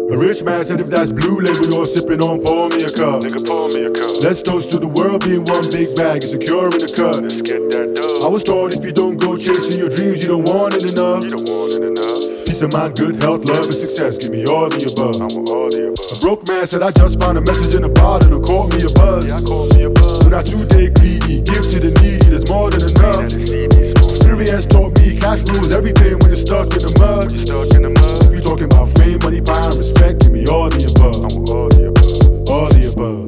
A rich man said if that's blue label you're sipping on, pour me a cup. Nigga, pour me a cup. Let's toast to the world being one big bag and secure in the cup. Let's get that dough. I was taught if you don't go chasing your dreams, you don't want it enough. You don't want it enough. Peace of mind, good health, love, and success. Give me all the above. I want all the above. A broke man said I just found a message in a bottle and caught me a buzz. Yeah, call me a buzz. So not today greedy, give to the needy, there's more than enough. Experience taught me cash rules everything when you're stuck in the mud. You're stuck in the mud. If you talking about fame, money, power, and respect, give me all the above. I want all the above. All the above.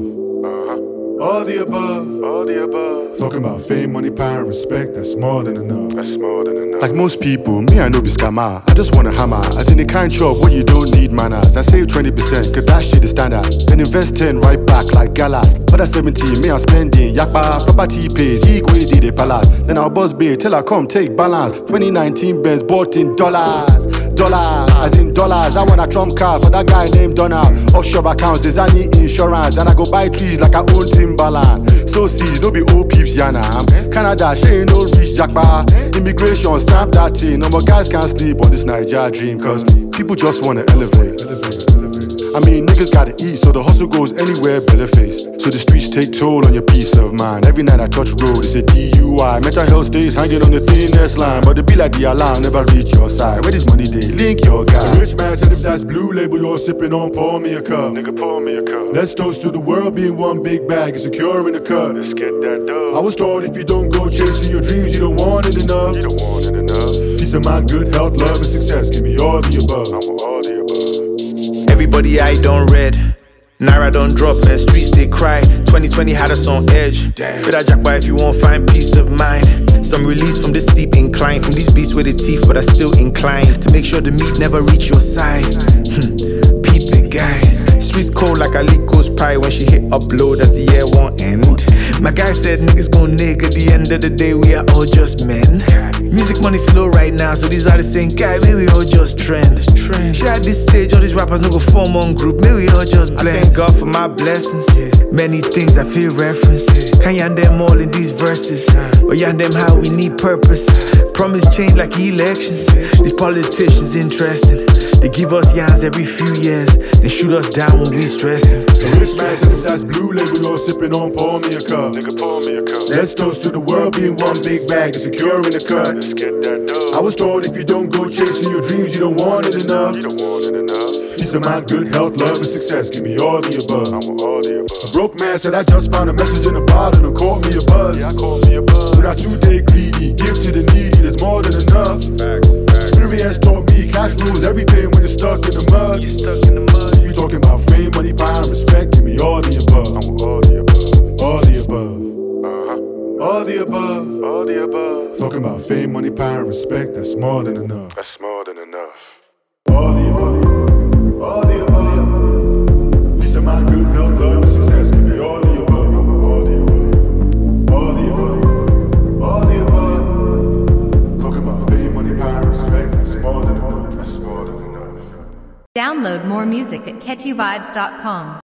All the above. All the above. Talking about fame, money, power, and respect, that's more than enough. That's more than enough. Like most people, me I know be scammer. I just wanna hammer, as in the kind shop where you don't need manners. I save 20%, cause that shit is standard. Then invest 10 right back like galas. But at 17, me I'm spending yakba, property pays, equally the palace. Then I'll buzz big till I come take balance. 2019 Benz bought in dollars. Dollars, as in dollars. I want a trump card for that guy named Donald. Offshore accounts, designing insurance. And I go buy trees like I own Timberland. So see, no be old peeps, yana. Canada, she ain't no rich jackpot. Immigration, stamp that thing. No more guys can't sleep on this Nigeria dream. Cause people just wanna elevate. I mean, niggas gotta eat, so the hustle goes anywhere, belly face. So the streets take toll on your peace of mind. Every night I touch road, it's a DUI. Mental health stays hanging on the thinnest line. But it be like the alarm, never reach your side. Where this money they link your guy. A rich man said if that's blue label you're sipping on, pour me a cup. Nigga, pour me a cup. Let's toast to the world being one big bag and secure in the cup. Let's get that dough. I was taught if you don't go chasing your dreams, you don't want it enough. You don't want it enough. Peace of mind, good health, love, and success. Give me all the above. I want all the above. Everybody I done read. Naira don't drop, man, streets they cry. 2020 had us on edge. With a jackpot if you won't find peace of mind. Some release from this steep incline. From these beasts with the teeth, but I still inclined to make sure the meat never reach your side. Peep the guy. Streets cold like a Lico's pie. When she hit upload as the year won't end. My guy said niggas gon' nig. At the end of the day we are all just men. Music money slow right now, so these are the same guy. Maybe we all just trend. Share at this stage, all these rappers no go form one group. Maybe we all just blend. I thank God for my blessings. Many things I feel reference. Can't yarn them all in these verses, but yarn them how we need purpose. Promise change like elections. These politicians interesting. They give us yarns every few years, then shoot us down when we stressing. A rich man said if that's blue label you're sipping on, pour me a cup. Nigga, pour me a cup. Let's toast to the world being one big bag and secure in the cup. Let's get that dough. I was taught if you don't go chasing your dreams, you don't want it enough. You don't want it enough. Peace of mind, good health, love, and success. Give me all the above. I want all the above. A broke man said I just found a message in a bottle and caught me a buzz. Yeah, call me a buzz. So not today greedy, give to the needy, there's more than enough. Facts. Experience taught me cash rules everything when you're stuck in the mud. You're stuck in the mud. If you talking about fame, money, power, and respect, give me all the above. I want all the above. All the above. All the above. All the above. Talking about fame, money, power, and respect, that's more than enough. That's more than enough. All the above. All the above. Peace of mind, good health, love, and success, give me all the above. All the above. All the above. All the above. Talking about fame, money, power, and respect, that's more than enough. That's more than enough. Download more music at catchyvibes.com.